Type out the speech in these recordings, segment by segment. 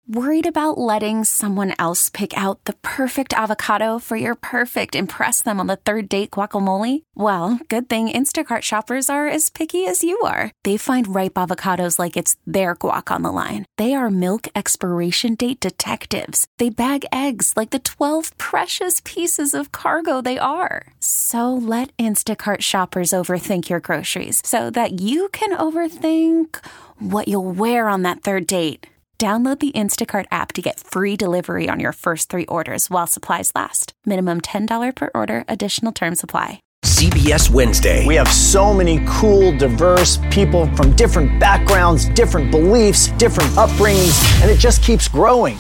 Worried about letting someone else pick out the perfect avocado for your perfect impress them on the third date guacamole? Well, good thing Instacart shoppers are as picky as you are. They find ripe avocados like it's their guac on the line. They are milk expiration date detectives. They bag eggs like the 12 precious pieces of cargo they are. So let Instacart shoppers overthink your groceries so that you can overthink what you'll wear on that third date. Download the Instacart app to get free delivery on your first 3 orders while supplies last. Minimum $10 per order. Additional terms apply. CBS Wednesday. We have so many cool, diverse people from different backgrounds, different beliefs, different upbringings, and it just keeps growing.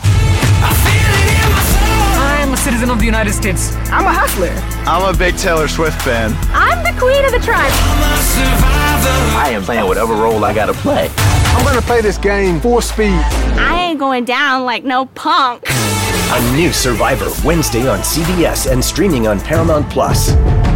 I'm a citizen of the United States. I'm a hustler. I'm a big Taylor Swift fan. I'm the queen of the tribe. I am playing whatever role I gotta play. I'm gonna play this game full speed. I ain't going down like no punk. A new Survivor Wednesday on CBS and streaming on Paramount Plus.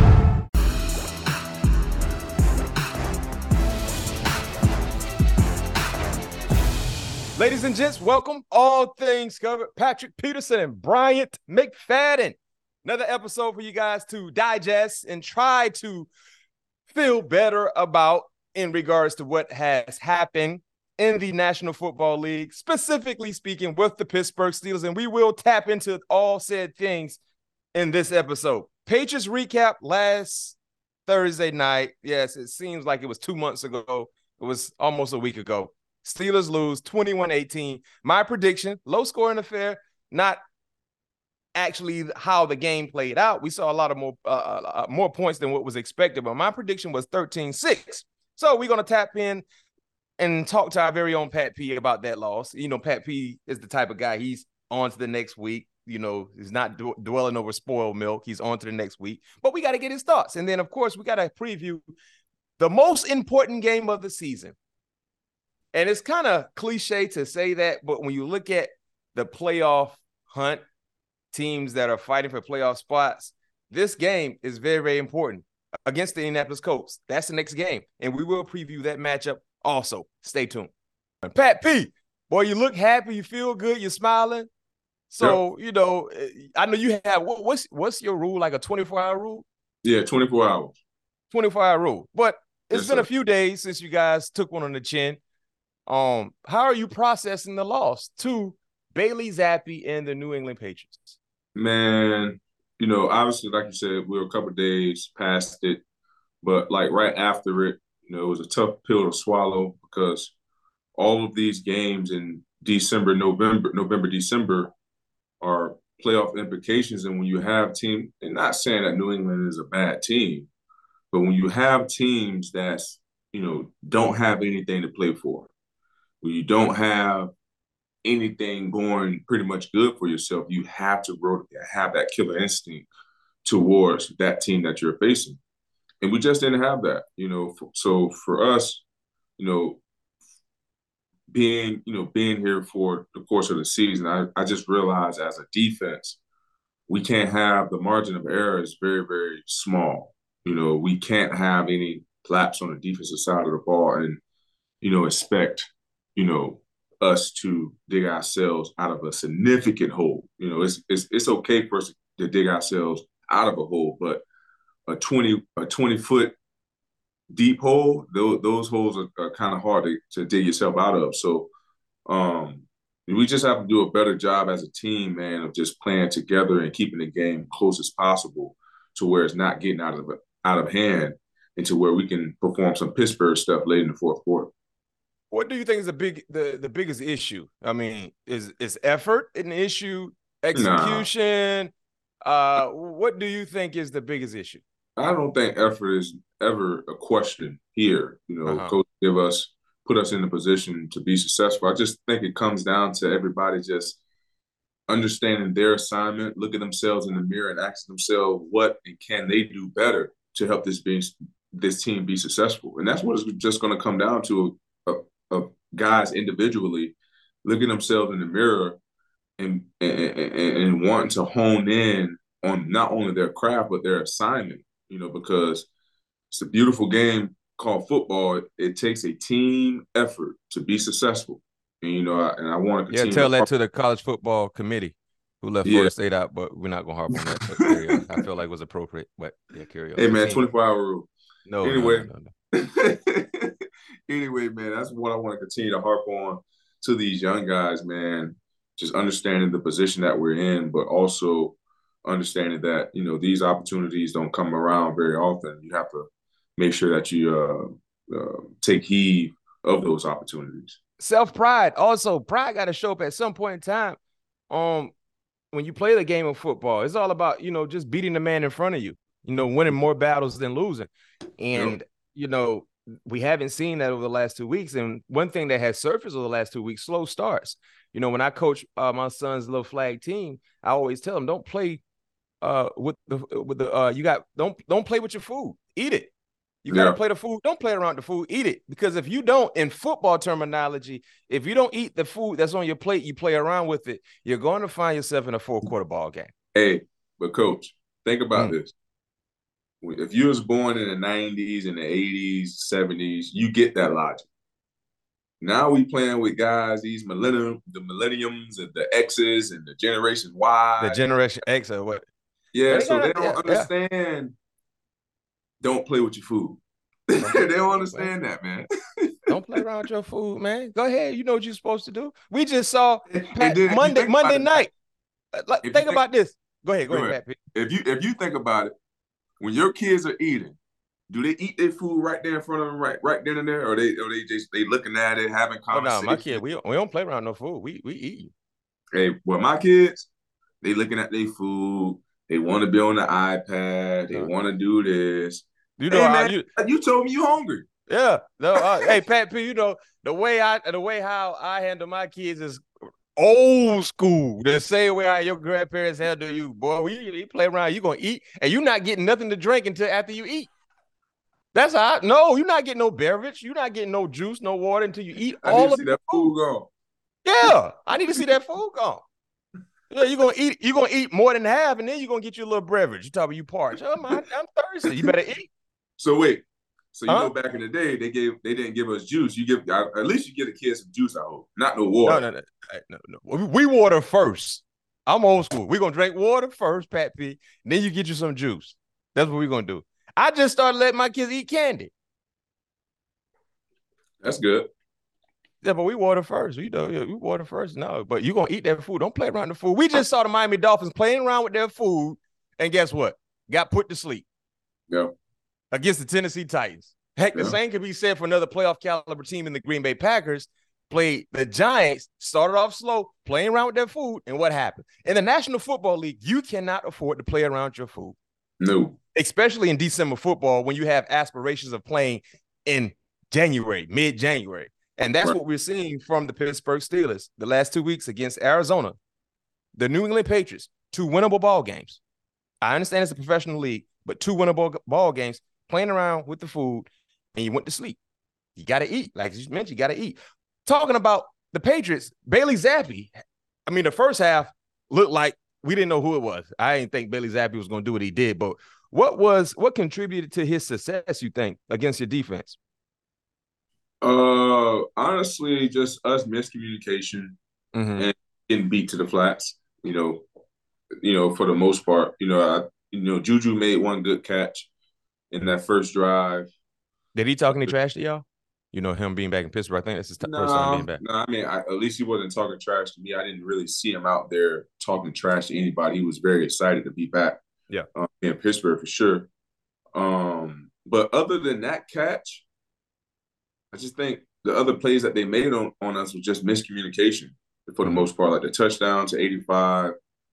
Ladies and gents, welcome. All things covered. Patrick Peterson and Bryant McFadden. Another episode for you guys to digest and try to feel better about in regards to what has happened in the National Football League, specifically speaking with the Pittsburgh Steelers. And we will tap into all said things in this episode. Patriots recap last Thursday night. Yes, it seems like it was 2 months ago. It was almost a week ago. Steelers lose 21-18. My prediction, low scoring affair, not actually how the game played out. We saw a lot of more points than what was expected, but my prediction was 13-6. So we're going to tap in and talk to our very own Pat P about that loss. You know, Pat P is the type of guy, he's on to the next week. You know, he's not dwelling over spoiled milk. He's on to the next week. But we got to get his thoughts. And then, of course, we got to preview the most important game of the season. And it's kind of cliche to say that, but when you look at the playoff hunt, teams that are fighting for playoff spots, this game is very, very important against the Indianapolis Colts. That's the next game. And we will preview that matchup also. Stay tuned. And Pat P, boy, you look happy. You feel good. You're smiling. So, You know, I know you have, what's your rule, like a 24-hour rule? Yeah, 24 hours. 24-hour rule. But it's been sir. a few days since you guys took one on the chin. How are you processing the loss to Bailey Zappi and the New England Patriots? Man, you know, obviously, like you said, we were a couple of days past it, but like right after it, you know, it was a tough pill to swallow because all of these games in December, December are playoff implications. And when you have teams, and not saying that New England is a bad team, but when you have teams that's, you know, don't have anything to play for, when you don't have anything going pretty much good for yourself, you have to have that killer instinct towards that team that you're facing. And we just didn't have that, you know. So for us, you know, being here for the course of the season, I just realized as a defense, we can't have the margin of error is very, very small. You know, we can't have any laps on the defensive side of the ball and, you know, expect, you know, us to dig ourselves out of a significant hole. You know, it's okay for us to dig ourselves out of a hole, but a 20-foot deep hole, those holes are kind of hard to dig yourself out of. So we just have to do a better job as a team, man, of just playing together and keeping the game close as possible to where it's not getting out of hand and to where we can perform some Pittsburgh stuff late in the fourth quarter. What do you think is the biggest issue? I mean, is effort an issue? Execution? Nah. What do you think is the biggest issue? I don't think effort is ever a question here. You know, Coach put us in a position to be successful. I just think it comes down to everybody just understanding their assignment, look at themselves in the mirror and ask themselves what and can they do better to help this team be successful. And that's what it's just going to come down to. Of guys individually looking themselves in the mirror and wanting to hone in on not only their craft but their assignment, you know, because it's a beautiful game called football. It takes a team effort to be successful. and I want to Yeah, continue. tell that to the college football committee who left Florida State out, but we're not gonna harp on that. But carry on. I feel like it was appropriate, but yeah, carry on. Hey man, 24-hour rule. No. Anyway, man, that's what I want to continue to harp on to these young guys, man. Just understanding the position that we're in, but also understanding that, these opportunities don't come around very often. You have to make sure that you take heed of those opportunities. Self-pride. Also, pride got to show up at some point in time. When you play the game of football, it's all about, just beating the man in front of you, winning more battles than losing. And, we haven't seen that over the last 2 weeks. And one thing that has surfaced over the last 2 weeks, slow starts. When I coach my son's little flag team, I always tell them, don't play don't play with your food. Eat it. You got to play the food. Don't play around the food. Eat it. Because if you don't, in football terminology, if you don't eat the food that's on your plate, you play around with it, you're going to find yourself in a 4-quarter ball game. Hey, but coach, think about this. If you was born in the 90s and the 80s, 70s, you get that logic. Now we playing with guys, the millenniums and the X's and the Generation Y. The Generation X or what? Yeah, so they don't understand. Don't play with your food. They don't understand that, man. Don't play around with your food, man. Go ahead. You know what you're supposed to do. We just saw Monday night. Think about this. Go ahead, Pat. If you think about it, when your kids are eating, do they eat their food right there in front of them, right then and there, or they looking at it, having conversation? No, my kid, we don't play around no food. We eat. Hey, well, my kids, they looking at their food. They want to be on the iPad. They want to do this. You told me you hungry. Yeah. No. Hey, Pat P. The way how I handle my kids is old school. The same way how your grandparents handle you, boy. We play around. You gonna eat, and you're not getting nothing to drink until after you eat. That's how. No, you're not getting no beverage. You're not getting no juice, no water until you eat all of that food gone. Yeah, I need to see that food gone. Yeah, you're gonna eat more than half, and then you're gonna get you a little beverage. You talk about you parched. Oh man, I'm thirsty. You better eat. So wait. So back in the day, they didn't give us juice. At least you give the kids some juice. I hope, not no water. No. We water first. I'm old school. We're gonna drink water first, Pat P. Then you get you some juice. That's what we're gonna do. I just started letting my kids eat candy. That's good. Yeah, but we water first. We water first. No, but you're gonna eat that food. Don't play around the food. We just saw the Miami Dolphins playing around with their food, and guess what? Got put to sleep. Yeah. Against the Tennessee Titans. Heck, the same could be said for another playoff caliber team in the Green Bay Packers. Played the Giants, started off slow, playing around with their food, and what happened? In the National Football League, you cannot afford to play around your food. No. Especially in December football when you have aspirations of playing in January, mid-January. And that's what we're seeing from the Pittsburgh Steelers the last 2 weeks against Arizona, the New England Patriots, 2 winnable ball games. I understand it's a professional league, but 2 winnable ball games, playing around with the food, and you went to sleep. You got to eat. Like you mentioned, you got to eat. Talking about the Patriots, Bailey Zappi, I mean, the first half looked like we didn't know who it was. I didn't think Bailey Zappi was going to do what he did, but what contributed to his success, you think, against your defense? Honestly, just us miscommunication and getting beat to the flats. For the most part, Juju made one good catch in that first drive. Did he talk any trash to y'all? Him being back in Pittsburgh. I think that's his first time being back. No, I mean, at least he wasn't talking trash to me. I didn't really see him out there talking trash to anybody. He was very excited to be back. Yeah, in Pittsburgh for sure. But other than that catch, I just think the other plays that they made on us was just miscommunication for the most part. Like the touchdown to 85,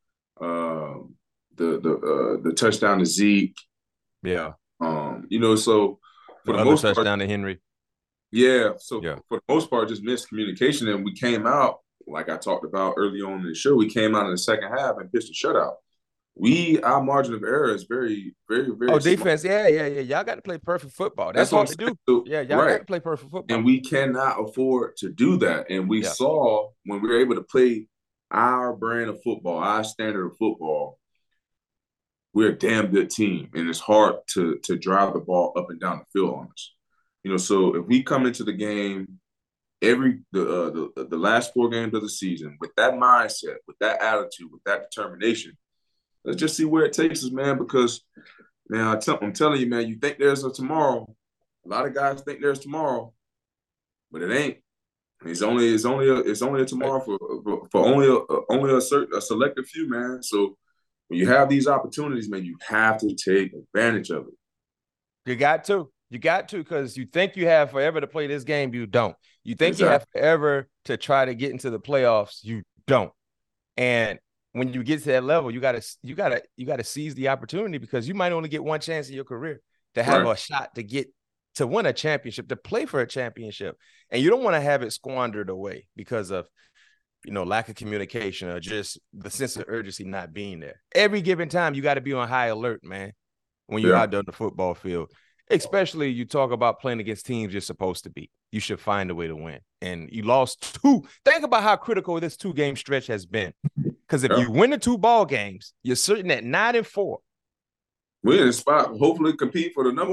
the touchdown to Zeke. Yeah. So for the most part, touchdown to Henry. Yeah. So for the most part, just miscommunication. And we came out, like I talked about early on in the show, we came out in the second half and pitched a shutout. Our margin of error is very, very, very small. Defense. Yeah. Y'all got to play perfect football. That's hard to do. So, y'all got to play perfect football. And we cannot afford to do that. And we saw when we were able to play our brand of football, our standard of football, we're a damn good team. And it's hard to drive the ball up and down the field on us. So if we come into the game the last 4 games of the season with that mindset, with that attitude, with that determination. Let's just see where it takes us, man. Because, man, I'm telling you, man, you think there's a tomorrow. A lot of guys think there's tomorrow, but it ain't. It's only a tomorrow for only a selected few, man. So when you have these opportunities, man, you have to take advantage of it. You got to, because you think you have forever to play this game, you don't. You think you have forever to try to get into the playoffs, you don't. And when you get to that level, you gotta seize the opportunity, because you might only get one chance in your career to have a shot to win a championship, to play for a championship. And you don't want to have it squandered away because of, lack of communication or just the sense of urgency not being there. Every given time, you got to be on high alert, man, when you're out there on the football field. Especially you talk about playing against teams you're supposed to beat. You should find a way to win. And you lost 2. Think about how critical this 2-game stretch has been. Because if you win the 2 ball games, you're certain at 9-4. We're in a spot, hopefully compete for the number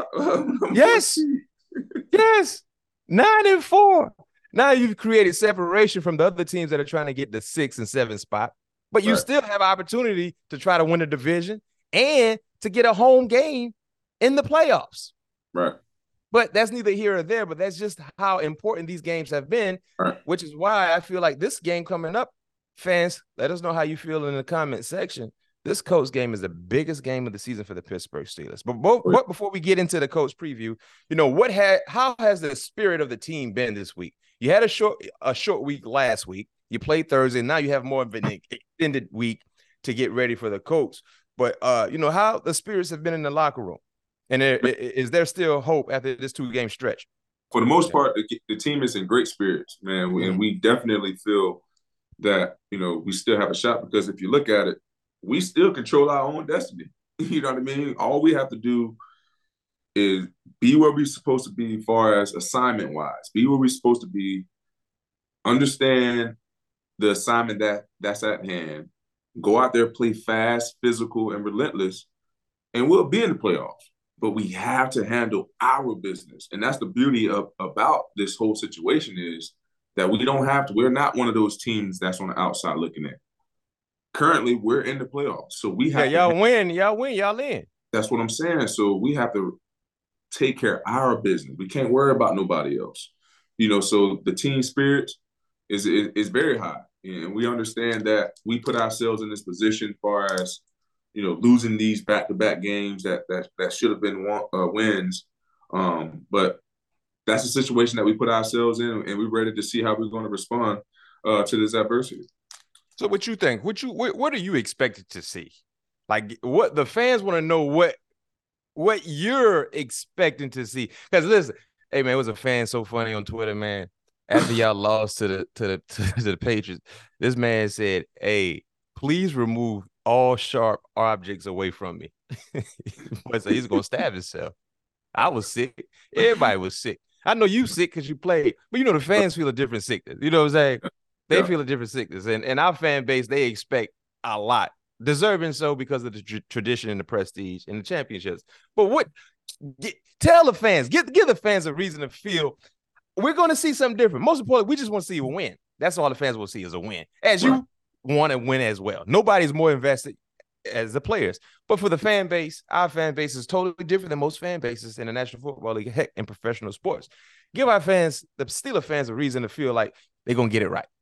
1. Yes. Yes. 9-4. Now you've created separation from the other teams that are trying to get the 6 and 7 spot. But you still have opportunity to try to win a division and to get a home game in the playoffs. Right. But that's neither here or there, but that's just how important these games have been, which is why I feel like this game coming up, fans, let us know how you feel in the comment section. This Colts game is the biggest game of the season for the Pittsburgh Steelers. But before we get into the Colts preview, how has the spirit of the team been this week? You had a short week last week. You played Thursday. Now you have more of an extended week to get ready for the Colts. But how the spirits have been in the locker room, and is there still hope after this 2-game stretch? For the most part, the team is in great spirits, man, and we definitely feel that we still have a shot, because if you look at it, we still control our own destiny. You know what I mean? All we have to do is be where we're supposed to be as far as assignment-wise, be where we're supposed to be, understand the assignment that's at hand, go out there, play fast, physical, and relentless, and we'll be in the playoffs. But we have to handle our business. And that's the beauty about this whole situation, is that we're not one of those teams that's on the outside looking in. Currently, we're in the playoffs. So we have y'all in. That's what I'm saying. So we have to take care of our business. We can't worry about nobody else. So the team spirit is very high. And we understand that we put ourselves in this position as far as, losing these back-to-back games that should have been wins. But that's the situation that we put ourselves in, and we're ready to see how we're going to respond to this adversity. So what you think? What are you expected to see? Like, what the fans want to know, what you're expecting to see. Because listen, hey man, it was a fan so funny on Twitter, man. After y'all lost to the Patriots, this man said, "Hey, please remove all sharp objects away from me." So he's gonna stab himself. I was sick. Everybody was sick. I know you sick because you played, but the fans feel a different sickness. You know what I'm saying? They feel a different sickness, and our fan base, they expect a lot, deserving so because of the tradition and the prestige and the championships. But tell the fans, give the fans a reason to feel we're going to see something different. Most importantly, we just want to see a win. That's all the fans will see is a win, as you want to win as well. Nobody's more invested as the players, but for the fan base, our fan base is totally different than most fan bases in the National Football League, heck, in professional sports. Give our fans, the Steelers fans, a reason to feel like they're going to get it right.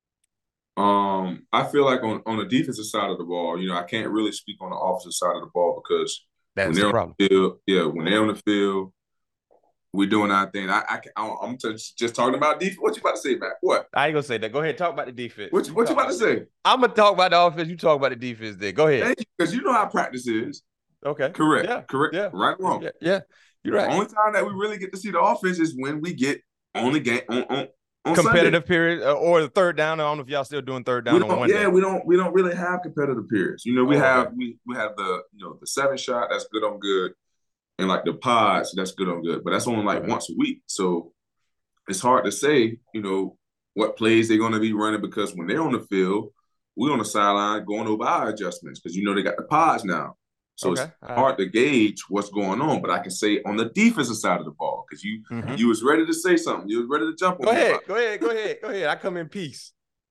I feel like on the defensive side of the ball, I can't really speak on the offensive side of the ball, because that's when they're the problem. On the field, when they're on the field, we're doing our thing. I'm just talking about defense. What you about to say, Matt? What? I ain't gonna say that. Go ahead, talk about the defense. What you about to say? I'm gonna talk about the offense. You talk about the defense. Then go ahead. Because you know how practice is. Okay. Correct. Yeah. Correct. Yeah. Right or wrong. Yeah. You're right. The only time that we really get to see the offense is when we get on the game on competitive Sunday. period or the third down. I don't know if y'all still doing third down on one day. We don't really have competitive periods. We have the the 7 shot, that's good on good, and like the pods, that's good on good. But that's only like once a week. So it's hard to say, what plays they're gonna be running, because when they're on the field, we're on the sideline going over our adjustments, because they got the pods now. So it's hard to gauge what's going on. But I can say on the defensive side of the ball, because you was ready to say something. You was ready to jump on. Go ahead. I come in peace.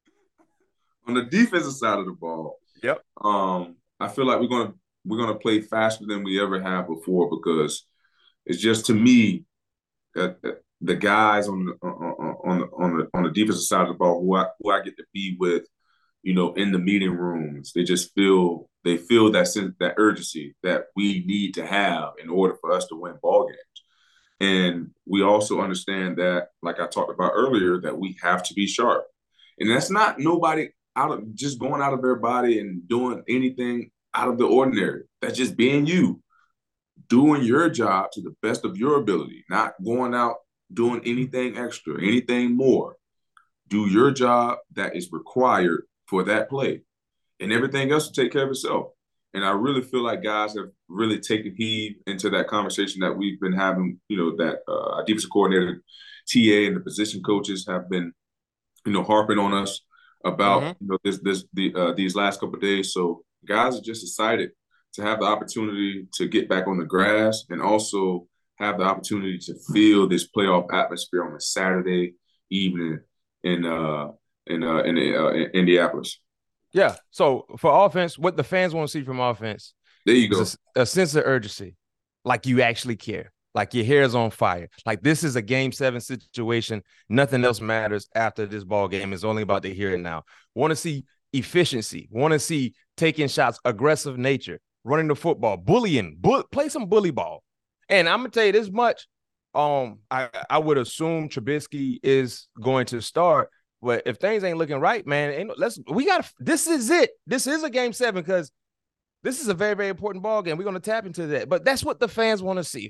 On the defensive side of the ball, I feel like we're gonna play faster than we ever have before, because it's just, to me, the guys on the defensive side of the ball who I get to be with, in the meeting rooms, they feel that sense, that urgency that we need to have in order for us to win ball games. And we also understand that, like I talked about earlier, that we have to be sharp. And that's not nobody just going out of their body and doing anything out of the ordinary. That's just being you, doing your job to the best of your ability, not going out doing anything extra, anything more. Do your job that is required for that play, and everything else will take care of itself. And I really feel like guys have really taken heed into that conversation that we've been having, that our defensive coordinator, TA, and the position coaches have been, harping on us about, these last couple of days. So guys are just excited to have the opportunity to get back on the grass, and also have the opportunity to feel this playoff atmosphere on a Saturday evening in Indianapolis. Yeah. So for offense, what the fans want to see from offense, there you go, is a sense of urgency, like you actually care, like your hair is on fire, like this is a Game 7 situation. Nothing else matters after this ball game. It's only about the here and now. Want to see efficiency. Want to see taking shots, aggressive nature, running the football, bullying, play some bully ball. And I'm gonna tell you this much. I would assume Trubisky is going to start, but if things ain't looking right, man, this is it. This is a Game 7, because this is a very, very important ball game. We're gonna tap into that. But that's what the fans want to see.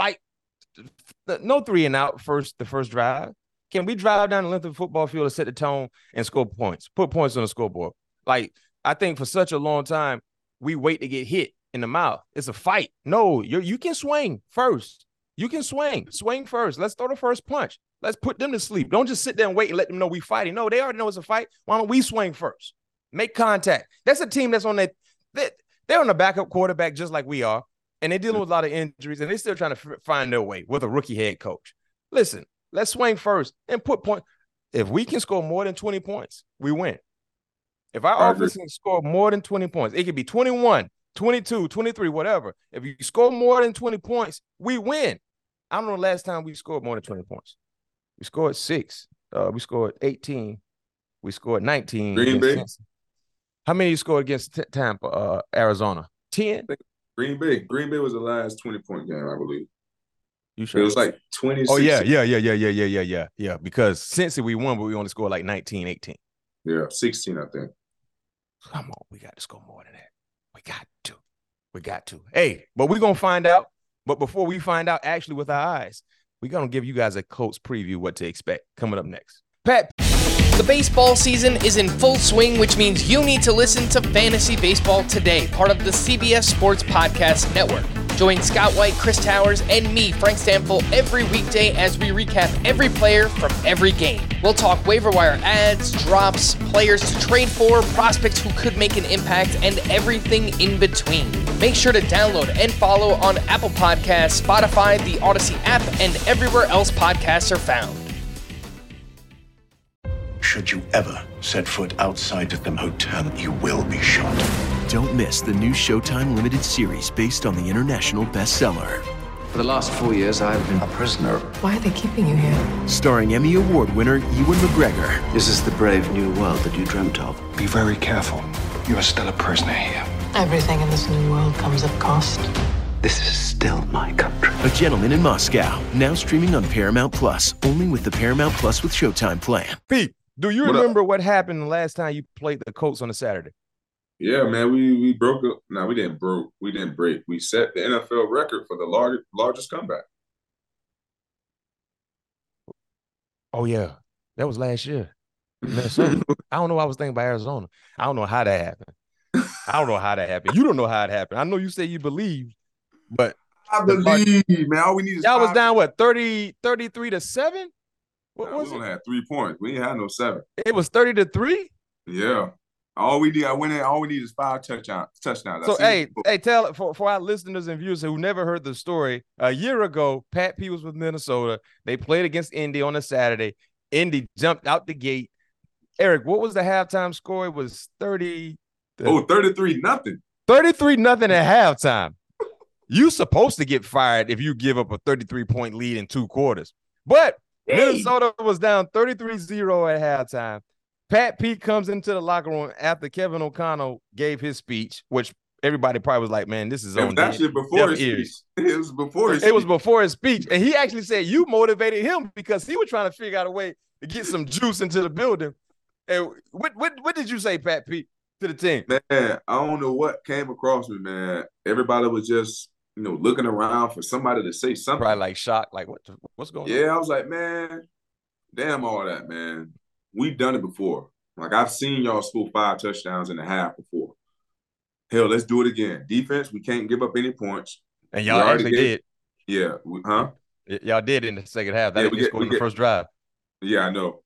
No 3 and out the first drive. Can we drive down the length of the football field and set the tone and score points? Put points on the scoreboard. Like, I think for such a long time, we wait to get hit in the mouth. It's a fight. No, you can swing first. You can swing first. Let's throw the first punch. Let's put them to sleep. Don't just sit there and wait and let them know we fighting. No, they already know it's a fight. Why don't we swing first? Make contact. That's a team that's on that. They're on a backup quarterback just like we are, and they're dealing with a lot of injuries, and they're still trying to find their way with a rookie head coach. Listen, let's swing first and put points. If we can score more than 20 points, we win. If our offense can score more than 20 points, it could be 21, 22, 23, whatever. If you score more than 20 points, we win. I don't know the last time we scored more than 20 points. We scored 6. We scored 18. We scored 19. Green Bay. How many you scored against Tampa, Arizona? 10? Green Bay. Green Bay was the last 20-point game, I believe. You sure? It was like 26. Oh, yeah. Because since we won, but we only scored like 19, 18. Yeah, 16, I think. Come on, we got to score more than that. We got to. Hey, but we're going to find out. But before we find out actually with our eyes, we're going to give you guys a Colts preview what to expect coming up next. Pat. The baseball season is in full swing, which means you need to listen to Fantasy Baseball Today, part of the CBS Sports Podcast Network. Join Scott White, Chris Towers, and me, Frank Stample, every weekday as we recap every player from every game. We'll talk waiver wire ads, drops, players to trade for, prospects who could make an impact, and everything in between. Make sure to download and follow on Apple Podcasts, Spotify, the Odyssey app, and everywhere else podcasts are found. Should you ever set foot outside of the hotel, you will be shot. Don't miss the new Showtime limited series based on the international bestseller. For the last 4 years, I've been a prisoner. Why are they keeping you here? Starring Emmy Award winner Ewan McGregor. This is the brave new world that you dreamt of. Be very careful. You are still a prisoner here. Everything in this new world comes at cost. This is still my country. A Gentleman in Moscow. Now streaming on Paramount Plus. Only with the Paramount Plus with Showtime plan. Pete, do you remember what happened the last time you played the Colts on a Saturday? Yeah, man, we broke up. No, we didn't break. We set the NFL record for the largest comeback. Oh, yeah. That was last year. Minnesota. I don't know why I was thinking about Arizona. I don't know how that happened. You don't know how it happened. I know you say you believe, but I believe, man. All we need is y'all was down, 33-7? What was it? We only had 3 points. We ain't had no 7. It was 30-3? Yeah. All we need is 5 touchdowns. So hey, tell for our listeners and viewers who never heard the story. A year ago, Pat P was with Minnesota. They played against Indy on a Saturday. Indy jumped out the gate. Eric, what was the halftime score? It was 33-0. 33-0. 33-0 at halftime. You supposed to get fired if you give up a 33-point lead in 2 quarters. But Minnesota was down 33-0 at halftime. Pat P comes into the locker room after Kevin O'Connell gave his speech, which everybody probably was like, man, this is on actually before his speech. It was before his speech. It was before his speech. And he actually said you motivated him because he was trying to figure out a way to get some juice into the building. And what did you say, Pat P, to the team? Man, I don't know what came across me, man. Everybody was just, looking around for somebody to say something. Probably like shocked, like what's going on? Yeah, I was like, man, damn all that, man. We've done it before. Like, I've seen y'all score 5 touchdowns in a half before. Hell, let's do it again. Defense, we can't give up any points. And y'all actually did. Yeah. Y'all did in the second half. That we scored in the first drive. Yeah, I know.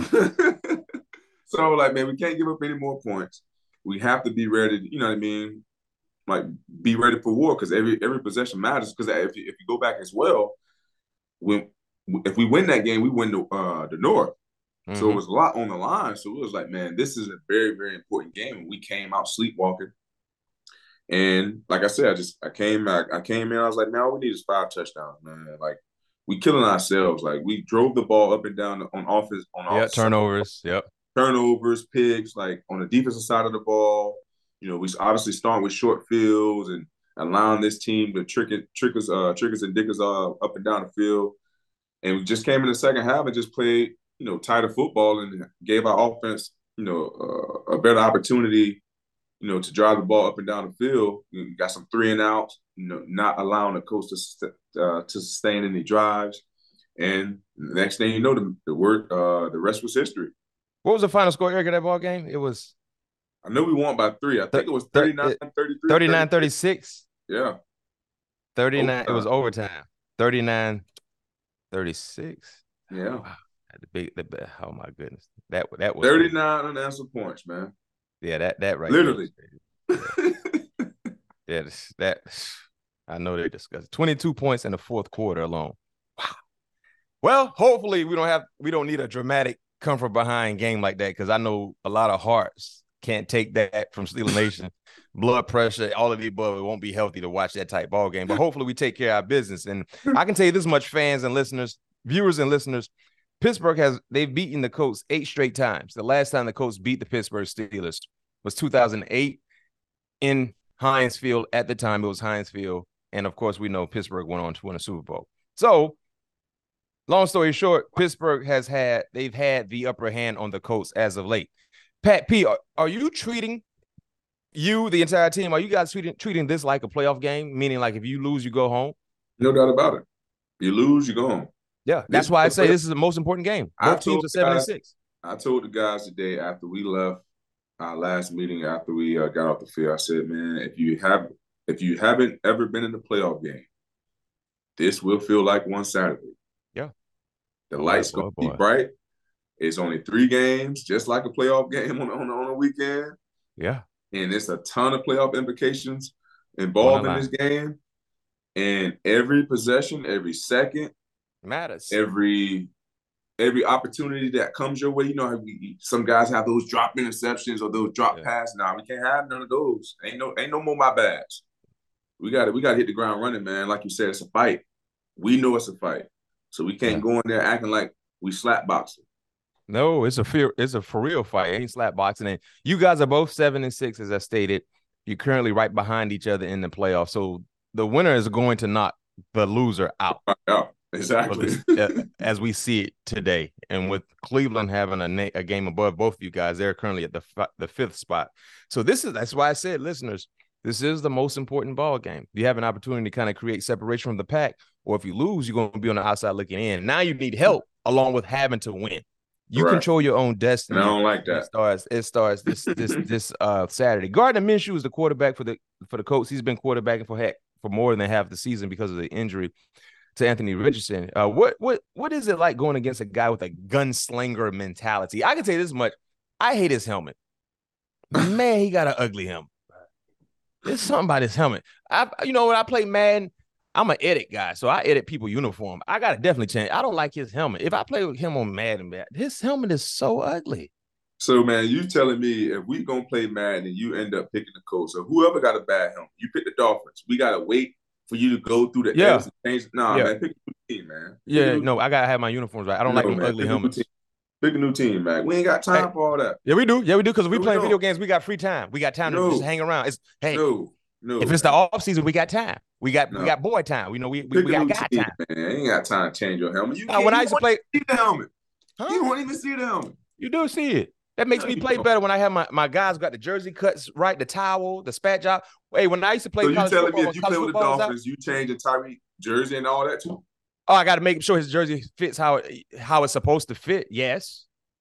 So, like, man, we can't give up any more points. We have to be ready, you know what I mean? Like, be ready for war because every possession matters. Because if you go back as well, if we win that game, we win the North. Mm-hmm. So it was a lot on the line. So it was like, man, this is a very, very important game. We came out sleepwalking. And like I said, I came in, I was like, man, all we need is 5 touchdowns, man. Like, we killing ourselves. Like, we drove the ball up and down on offense. Turnovers. Yep. Turnovers, picks, like on the defensive side of the ball. We obviously starting with short fields and allowing this team to trickers and dickers up and down the field. And we just came in the second half and just played, tighter football and gave our offense, a better opportunity, to drive the ball up and down the field. We got some 3 and outs, not allowing the coach to sustain any drives. And the next thing you know, the rest was history. What was the final score, Eric, of that ball game? It was. I know we won by 3. I think it was 39-33. 39-36. Yeah. 39. Overtime. It was overtime. 39-36. Yeah. Wow. Oh my goodness. That was 39 unanswered points, man. Yeah, that right. Literally. Yeah, that I know they discussed 22 points in the fourth quarter alone. Wow. Well, hopefully we don't need a dramatic come from behind game like that because I know a lot of hearts can't take that from Steeler Nation. Blood pressure, all of the above. It won't be healthy to watch that type ball game. But hopefully we take care of our business. And I can tell you this much, fans and listeners, viewers and listeners, Pittsburgh they've beaten the Colts 8 straight times. The last time the Colts beat the Pittsburgh Steelers was 2008 in Heinz Field. At the time, it was Heinz Field. And, of course, we know Pittsburgh went on to win a Super Bowl. So, long story short, Pittsburgh they've had the upper hand on the Colts as of late. Pat P, are you treating the entire team, are you guys treating this like a playoff game? Meaning, like, if you lose, you go home? No doubt about it. You lose, you go home. Yeah, that's why I say this is the most important game. Both teams are 7-6. I told the guys today after we left our last meeting, after we got off the field, I said, man, if you haven't ever been in a playoff game, this will feel like one Saturday. Yeah. The lights going to be bright. It's only 3 games, just like a playoff game on a weekend. Yeah. And it's a ton of playoff implications involved in this game. And every possession, every second, matters. Every opportunity that comes your way, some guys have those drop interceptions or those drop passes. Nah, we can't have none of those. Ain't no more my bads. We got to hit the ground running, man. Like you said, it's a fight. We know it's a fight, so we can't go in there acting like we slap boxing. No, it's a for real fight. It ain't slap boxing. And you guys are both 7-6, as I stated. You're currently right behind each other in the playoffs. So the winner is going to knock the loser out. Exactly. As we see it today. And with Cleveland having a game above both of you guys, they're currently at the 5th spot. So that's why I said, listeners, this is the most important ball game. You have an opportunity to kind of create separation from the pack, or if you lose, you're going to be on the outside looking in. Now you need help along with having to win. You control your own destiny. And I don't like that. It starts this Saturday. Gardner Minshew is the quarterback for the Colts. He's been quarterbacking for more than half the season because of the injury to Anthony Richardson. What is it like going against a guy with a gunslinger mentality? I can tell you this much. I hate his helmet. Man, he got an ugly helmet. There's something about his helmet. When I play Madden, I'm an edit guy, so I edit people uniform. I gotta definitely change. I don't like his helmet. If I play with him on Madden, his helmet is so ugly. So, man, you telling me if we gonna play Madden and you end up picking the Colts, so whoever got a bad helmet, you pick the Dolphins. We gotta wait for you to go through the edits and change. Nah, man, pick a new team, man. I gotta have my uniforms right. I don't like them ugly helmets. Pick a new team, man. We ain't got time for all that. Yeah, we do. Because if we playing video games, we got free time. We got time to just hang around. If it's the off season, we got time. We got boy time. We got time. Man. I ain't got time to change your helmet. When I used to play, see the helmet. Huh? You won't even see the helmet. You do see it. That makes me play better when I have my guys got the jersey cuts right, the towel, the spat job. Hey, when I used to play, so you telling me if you play with the Dolphins, you change the Tyreek jersey and all that too? Oh, I got to make sure his jersey fits how it's supposed to fit. Yes.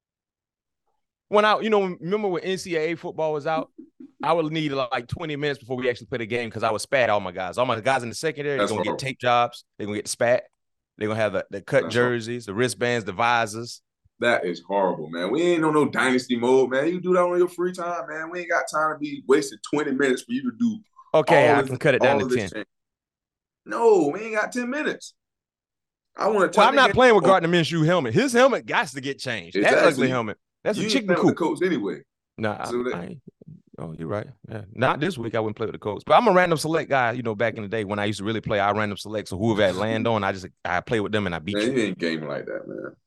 When remember when NCAA football was out, I would need like 20 minutes before we actually play the game because I would spat all my guys. All my guys in the secondary, they're going to get tape jobs. They're going to get the spat. They're going to have the cut jerseys, the wristbands, the visors. That is horrible, man. We ain't on no dynasty mode, man. You do that on your free time, man. We ain't got time to be wasting 20 minutes for you to do. Okay, I can cut it down to 10. Change. No, we ain't got 10 minutes. I want to. Well, I'm not playing with Gardner Minshew helmet. His helmet got to get changed. Exactly. That ugly helmet. That's a chicken coop. Colts anyway. Nah, you're right. Yeah. Not this week. I wouldn't play with the Colts, but I'm a random select guy. Back in the day when I used to really play, I random select. So whoever I land on, I play with them and I beat you. You ain't game like that, man.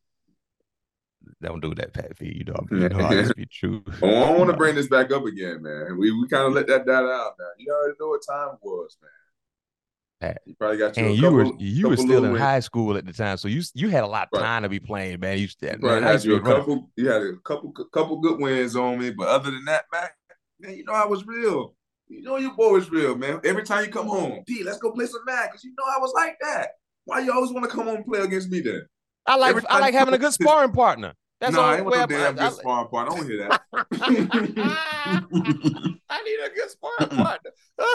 Don't do that, Pat V. I just be true. I don't want to bring this back up again, man. We kind of let that die out now. You already know what time it was, man. Pat. You probably got you were still in high school at the time, so you had a lot of time to be playing, man. You had a couple good wins on me, but other than that, man, I was real. Your boy was real, man. Every time you come home, P, let's go play some Madden, because I was like that. Why you always want to come home and play against me then? I like having a good sparring partner. That's all. I ain't want no damn good sparring partner. I don't hear that. I need a good sparring partner.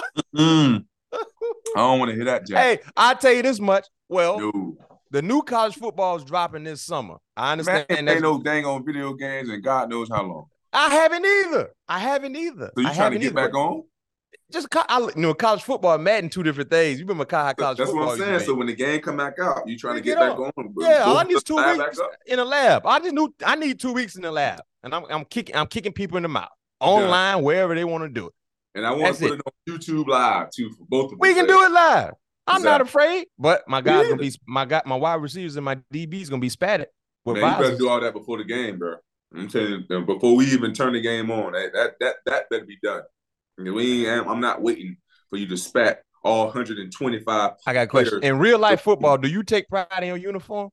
I don't want to hear that, Jack. Hey, I'll tell you this much. Well, the new college football is dropping this summer. I understand. Ain't no dang on video games, and God knows how long. I haven't either. So you trying to get back on? Just college football and Madden, two different things. You remember how college That's football? That's what I'm saying. So when the game come back out, you trying to get back on? Yeah, I need 2 weeks in the lab. I need 2 weeks in the lab, and I'm kicking people in the mouth online wherever they want to do it. And I want to put it on YouTube live too for both of us. We can do it live. I'm not afraid, but my guys gonna be my wide receivers and my DBs gonna be spatted. Man, you better do all that before the game, bro. I'm telling you, before we even turn the game on, that better be done. I'm not waiting for you to spat all 125. I got a question. In real life football, do you take pride in your uniform?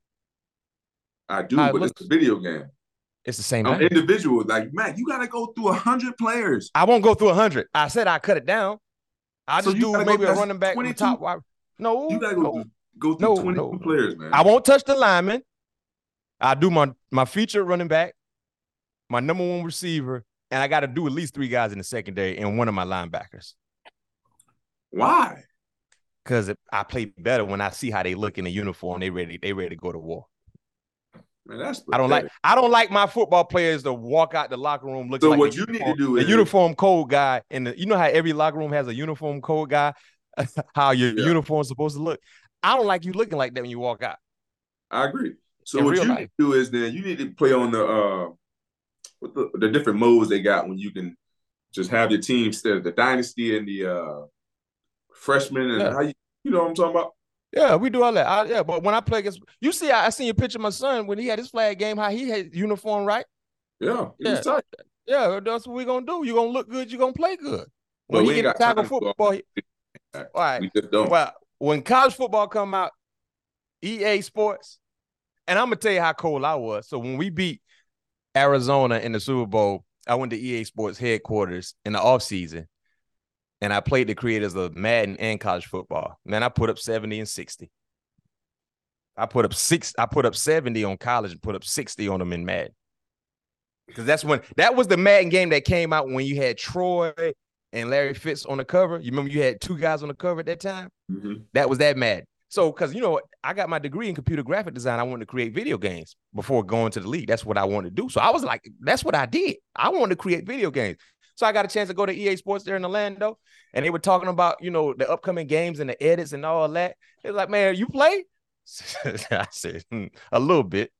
I do, but it's a video game. It's the same. I'm individual. Like, man, you got to go through 100 players. I won't go through 100. I said I cut it down. I just do maybe a running back on the top wide. No, you got to go through 22 players, man. I won't touch the lineman. I do my featured running back, my number one receiver, and I got to do at least 3 guys in the secondary and one of my linebackers. Why? Because I play better when I see how they look in the uniform. They ready to go to war. Man, that's I don't like my football players to walk out the locker room looking so like what you need to do is the uniform code guy, and you know how every locker room has a uniform code guy, how your uniform is supposed to look. I don't like you looking like that when you walk out. I agree. So what you need to do is then you need to play on the different modes they got when you can just have your team instead of the dynasty and the freshman and how you know what I'm talking about. Yeah, we do all that. But when I play against, you see, I seen a picture of my son when he had his flag game, how he had uniform, right? Yeah, he was tight. Yeah, that's what we're gonna do. You're gonna look good. You're gonna play good. When he get tackle football, all right. We just don't. Well, when college football come out, EA Sports, and I'm gonna tell you how cold I was. So when we beat Arizona in the Super Bowl, I went to EA Sports headquarters in the offseason. And I played the creators of Madden and college football. Man, I put up 70 and 60. I put up 70 on college and put up 60 on them in Madden. Because that was the Madden game that came out when you had Troy and Larry Fitz on the cover. You remember you had 2 guys on the cover at that time? Mm-hmm. That was that Madden. So, because, I got my degree in computer graphic design. I wanted to create video games before going to the league. That's what I wanted to do. So I was like, that's what I did. I wanted to create video games. So I got a chance to go to EA Sports there in Orlando, and they were talking about, you know, the upcoming games and the edits and all that. They was like, man, you play? I said, a little bit.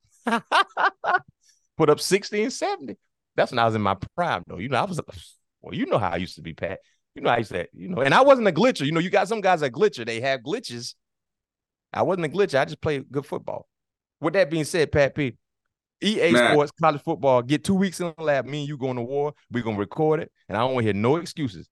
Put up 60 and 70. That's when I was in my prime, though. You know, well, you know how I used to be, Pat. You know, I used to, you know, and I wasn't a glitcher. You know, you got some guys that glitcher. They have glitches. I wasn't a glitcher. I just played good football. With that being said, Pat P, EA Sports, college football, get 2 weeks in the lab. Me and you going to war. We're going to record it, and I don't want to hear no excuses.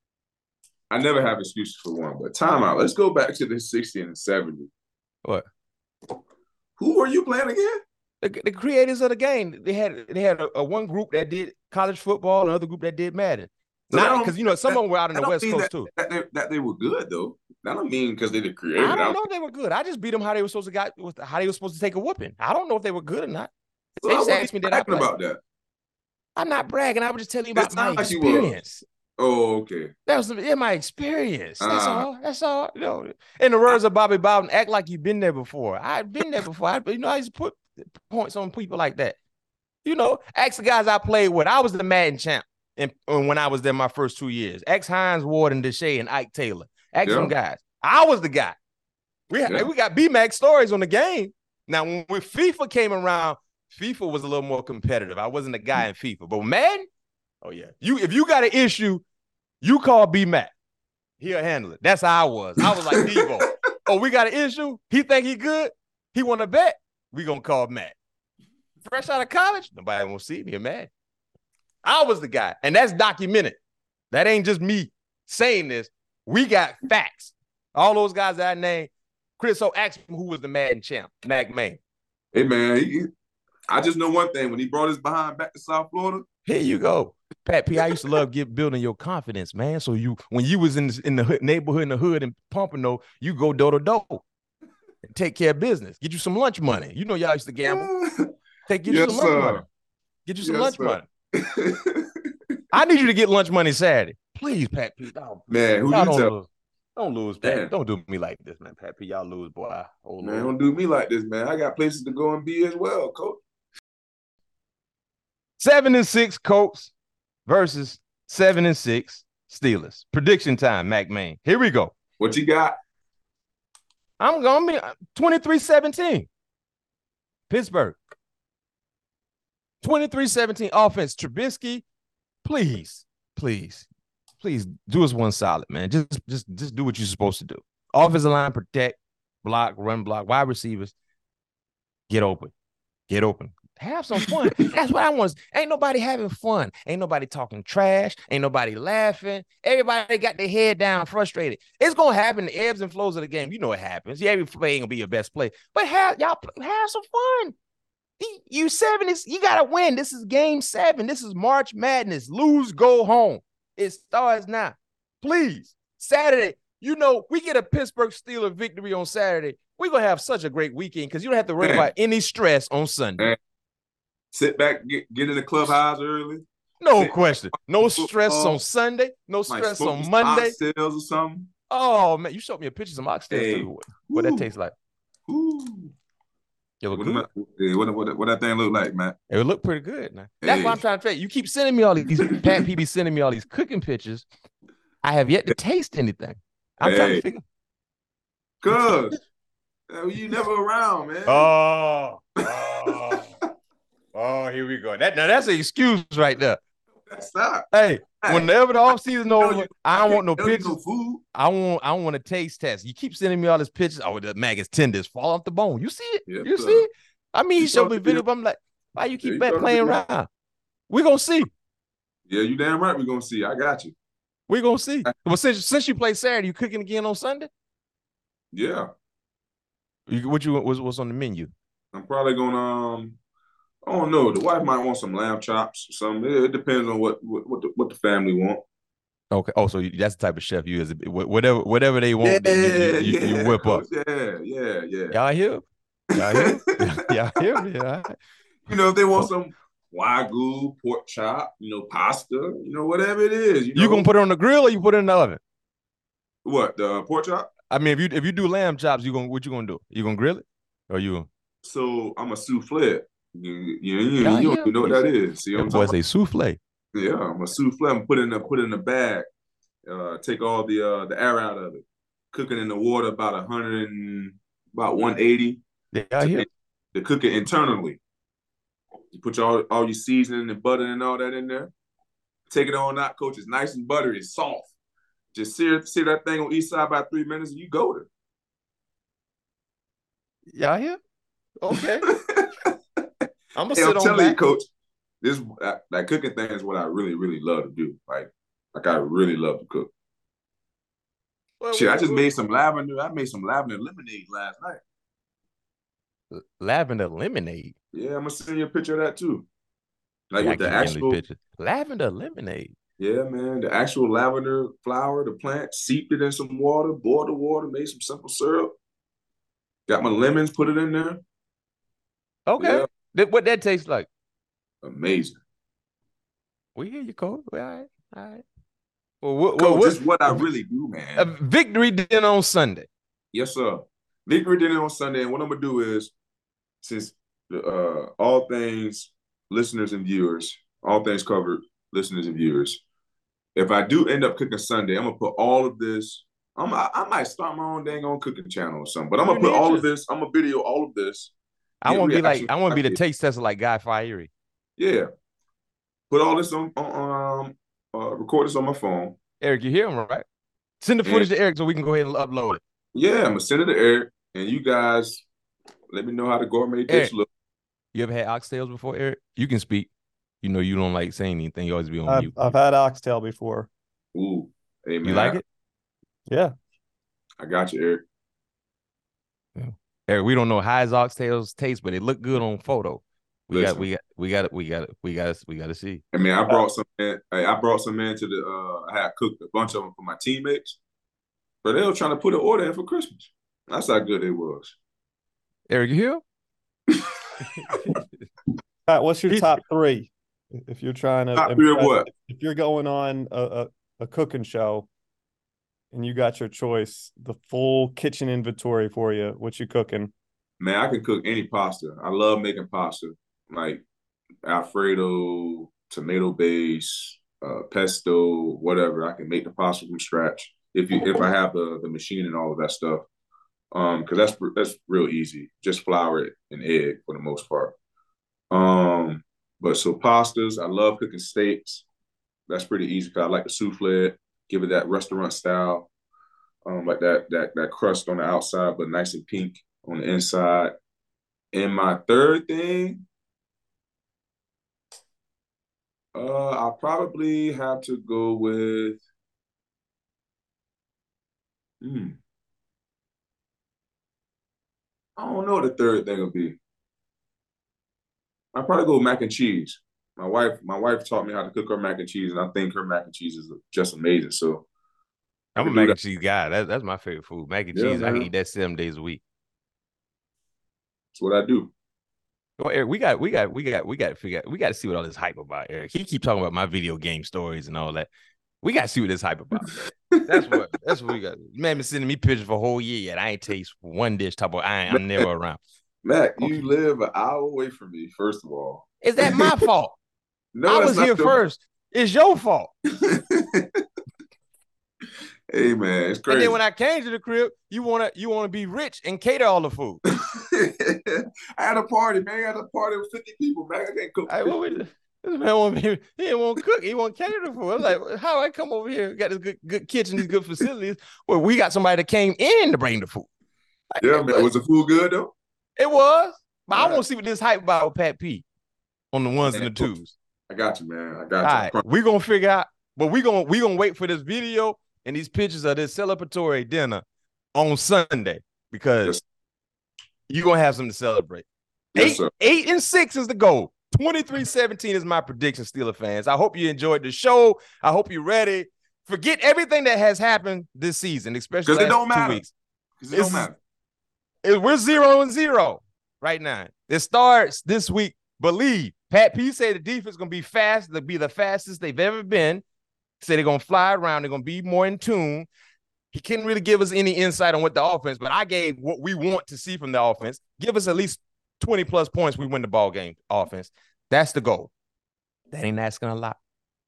I never have excuses for one, but time out. Let's go back to the 60 and 70. What? Who were you playing again? The creators of the game. They had a one group that did college football, another group that did Madden. Not because, you know, some of them were out in the West Coast too. That they were good though. I don't mean because they the creators. I don't know if they were good. I just beat them how they were supposed to take a whooping. I don't know if they were good or not. So they just asked me that I played. About that. I'm not bragging. I was just telling you about my experience. Oh, okay. That was my experience. That's all. That's all. You know, in the words of Bobby Bowden, act like you've been there before. I've been there before. I used to put points on people like that. You know, ask the guys I played with. I was the Madden champ when I was there my first 2 years. Ask Hines Ward and Deshae and Ike Taylor. Ask them guys. I was the guy. We got B-Mac stories on the game. Now, when FIFA came around, FIFA was a little more competitive. I wasn't a guy in FIFA. But Madden, oh, yeah. If you got an issue, you call B-Mac. He'll handle it. That's how I was. I was like Devo. Oh, we got an issue? He think he good? He want to bet? We going to call Matt. Fresh out of college, nobody won't see me, man. I was the guy, and that's documented. That ain't just me saying this. We got facts. All those guys that I named, Chris O asked him who was the Madden champ, Mac Main. Hey, man, I just know one thing. When he brought his behind back to South Florida. Here you go. Pat P, I used to love building your confidence, man. So when you was in the neighborhood, in the hood in Pompano, you go door to door and take care of business. Get you some lunch money. You know y'all used to gamble. Get you some lunch money. Get you some lunch money. I need you to get lunch money Saturday. Please, Pat P. Man, who you tell? Don't lose, Pat. Man. Don't do me like this, man. Pat P, y'all lose, boy. Oh, man, don't do me like this, man. I got places to go and be as well, coach. 7-6 Colts versus 7-6 Steelers. Prediction time, Mac Main. Here we go. What you got? I'm going to be 23-17. Pittsburgh. 23-17 offense. Trubisky, please do us one solid, man. Just do what you're supposed to do. Offensive line, protect, block, run block, wide receivers. Get open. Have some fun. That's what I want. Ain't nobody having fun. Ain't nobody talking trash. Ain't nobody laughing. Everybody got their head down, frustrated. It's going to happen. The ebbs and flows of the game. You know what happens. Yeah, every play ain't going to be your best play. But have some fun. You got to win. This is game 7. This is March Madness. Lose, go home. It starts now. Please. Saturday, you know, we get a Pittsburgh Steelers victory on Saturday. We're going to have such a great weekend because you don't have to worry about any stress on Sunday. Sit back, get in the clubhouse early. No question. No stress on Sunday. No stress on Monday. Oxtails or something. Oh, man. You showed me a picture of some oxtails too. What that tastes like. Ooh. What that thing look like, man? It would look pretty good, man. That's what I'm trying to tell you. You keep sending me all these Pat PB sending me all these cooking pictures. I have yet to taste anything. I'm trying to figure. Cuz you never around, man. Oh, here we go. That's an excuse right there. Stop. Hey, whenever the offseason over, I don't want no pictures. No food. I want a taste test. You keep sending me all these pictures. Oh, the mag is tenders fall off the bone. You see it? Yep, you see it? I mean, he showed me video, but I'm like, why you keep playing around? We're going to see. Yeah, you damn right we're going to see. I got you. We're going to see. Well, since you play Saturday, you cooking again on Sunday? Yeah. What's on the menu? I'm probably going to I don't know. The wife might want some lamb chops or something. It depends on what the family want. Okay. Oh, so that's the type of chef you is. Whatever they want, you whip up. Yeah. Y'all hear? Y'all hear me? Right? You know, if they want some wagyu, pork chop, pasta, whatever it is. You gonna put it on the grill or you put it in the oven? What, the pork chop? I mean, if you do lamb chops, what you gonna do? You gonna grill it or you? So I'm a souffle. You don't even know what that is. See what I'm talking about? Say souffle. Yeah, I'm a souffle. I'm put in the bag. Take all the air out of it. Cook it in the water about 180. Yeah, here. To cook it internally. You put all your seasoning and butter and all that in there. Take it on out, coach. It's nice and buttery. It's soft. Just sear that thing on each side about 3 minutes and you go there. Y'all here? Okay. I'm I'm telling you, coach, that cooking thing is what I really, really love to do. Like I really love to cook. Shit, I just made some lavender. I made some lavender lemonade last night. Lavender lemonade? Yeah, I'm gonna send you a picture of that too. Like with the actual lavender lemonade. Yeah, man. The actual lavender flower, the plant, seeped it in some water, boiled the water, made some simple syrup. Got my lemons, put it in there. Okay. Yeah. What that tastes like? Amazing. We hear you, Coach. All right. Well, Coach, this is what I really do, man. A victory dinner on Sunday. Yes, sir. Victory dinner on Sunday. And what I'm going to do is, since all things listeners and viewers, all things covered, listeners and viewers, if I do end up cooking Sunday, I'm going to put all of this. I might start my own dang on cooking channel or something, but I'm going to put all of this. I'm going to video all of this. I want to be the taste tester like Guy Fieri. Yeah. Put all this on record this on my phone. Eric, you hear him, right? Send the footage to Eric so we can go ahead and upload it. Yeah, I'm going to send it to Eric, and you guys let me know how the gourmet dish look. You ever had oxtails before, Eric? You can speak. You know you don't like saying anything. You always be on mute. I've had oxtail before. Ooh. Hey, man. You like it? Yeah. I got you, Eric. Yeah. Eric, we don't know how his oxtails taste, but it look good on photo. We got to see. I mean, I brought some in. I brought some in to the. I had cooked a bunch of them for my teammates, but they were trying to put an order in for Christmas. That's how good it was. Eric, you here? Pat, what's your top three? If you're trying to top three of what? If you're going on a cooking show, and you got your choice, the full kitchen inventory for you, what you cooking? Man, I can cook any pasta. I love making pasta. Like Alfredo, tomato base, pesto, whatever. I can make the pasta from scratch if I have the machine and all of that stuff. Because that's real easy. Just flour it and egg for the most part. But so pastas, I love cooking steaks. That's pretty easy because I like the souffle. Give it that restaurant style, like that crust on the outside, but nice and pink on the inside. And my third thing, I'll probably have to go with I don't know what the third thing will be. I'll probably go with mac and cheese. My wife taught me how to cook her mac and cheese, and I think her mac and cheese is just amazing. So I'm a mac and cheese guy. That's my favorite food. Mac and cheese. Man. I can eat that 7 days a week. That's what I do. Well, Eric, we got to figure out. We got to see what all this hype about, Eric. He keep talking about my video game stories and all that. We got to see what this hype about. That's what we got. You man been sending me pictures for a whole year yet. I ain't taste one dish. I'm never around. Mac, you live an hour away from me. First of all, is that my fault? No, I was here first. It's your fault. Hey man, it's crazy. And then when I came to the crib, you wanna be rich and cater all the food. I had a party, man. I had a party with 50 people, man. I can't cook. This man he didn't want to cook. He want to cater the food. I was like, how I come over here? Got this good kitchen, these good facilities. Well, we got somebody that came in to bring the food. Yeah, man. Was the food good though? It was. But I want to see what this hype about with Pat P on the ones and the twos. I got you, man. I got you. All right, we're gonna figure out, but we're gonna wait for this video and these pictures of this celebratory dinner on Sunday because you're gonna have something to celebrate. Yes, 8-6 is the goal. 23-17 is my prediction, Steeler fans. I hope you enjoyed the show. I hope you're ready. Forget everything that has happened this season, especially the last 2 weeks. It don't matter. We're 0-0 right now. It starts this week. Believe. Pat P said the defense is going to be fast. They'll be the fastest they've ever been. Said they're going to fly around. They're going to be more in tune. He couldn't really give us any insight on what the offense, but I gave what we want to see from the offense. Give us at least 20-plus points. We win the ball game offense. That's the goal. That ain't asking a lot.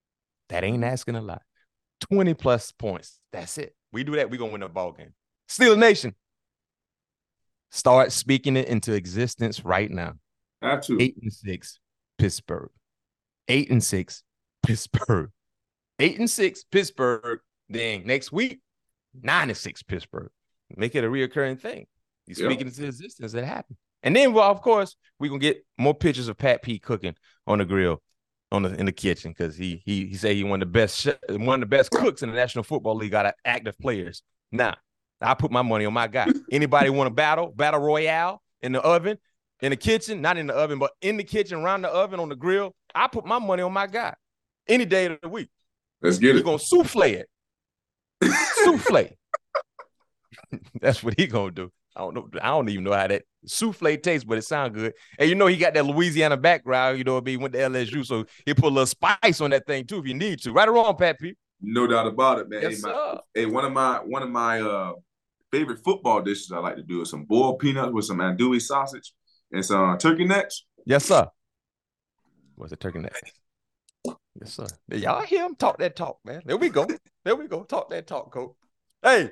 That ain't asking a lot. 20+ points. That's it. We do that, we're going to win the ball game. Steeler Nation, start speaking it into existence right now. Have to. 8-6, Pittsburgh. 8-6, Pittsburgh. 8-6, Pittsburgh. Then next week, 9-6, Pittsburgh. Make it a reoccurring thing. You speak it into existence, it happened. And then, well, of course, we're going to get more pictures of Pat P cooking on the grill in the kitchen because he said he one of the best cooks in the National Football League out of active players. Now, I put my money on my guy. Anybody want a battle royale in the oven, in the kitchen, not in the oven, but in the kitchen, around the oven, on the grill, I put my money on my guy any day of the week. Let's get it. He's going to souffle it. Souffle. That's what he going to do. I don't even know how that souffle tastes, but it sounds good. And you know he got that Louisiana background, you know, he went to LSU, so he put a little spice on that thing too if you need to. Right or wrong, Pat P? No doubt about it, man. Yes, One of my favorite football dishes I like to do is some boiled peanuts with some andouille sausage and some turkey necks. Yes, sir. What's the turkey necks? Yes, sir. Y'all hear him talk that talk, man. There we go. Talk that talk, coach. Hey,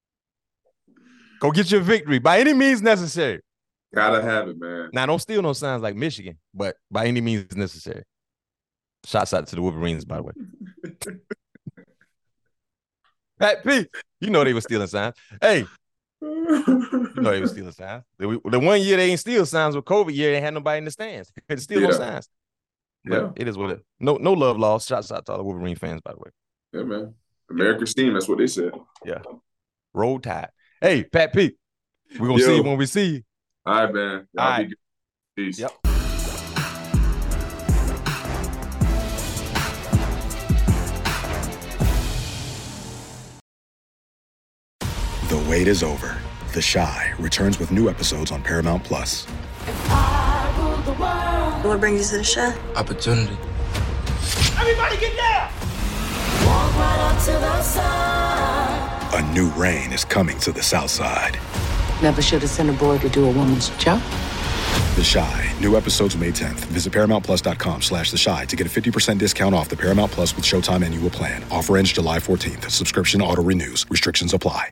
go get your victory by any means necessary. Gotta have it, man. Now, don't steal no signs like Michigan, but by any means necessary. Shots out to the Wolverines, by the way. Pat P, you know they were stealing signs. Hey, you know they were stealing signs. The 1 year they ain't steal signs with COVID year, they ain't had nobody in the stands. They steal no signs. But it is what it is. No love lost. Shots out to all the Wolverine fans, by the way. Yeah, man. America's team, that's what they said. Yeah. Roll Tide. Hey, Pat P, we're going to see you when we see you. All right, man. All right. Be good. Peace. Yep. The wait is over. The Chi returns with new episodes on Paramount+. What brings you to the Chi? Opportunity. Everybody get down! Walk right up to the side. A new reign is coming to the South Side. Never should have sent a boy to do a woman's job. The Chi. New episodes May 10th. Visit ParamountPlus.com/The Chi to get a 50% discount off the Paramount Plus with Showtime annual plan. Offer ends July 14th. Subscription auto renews. Restrictions apply.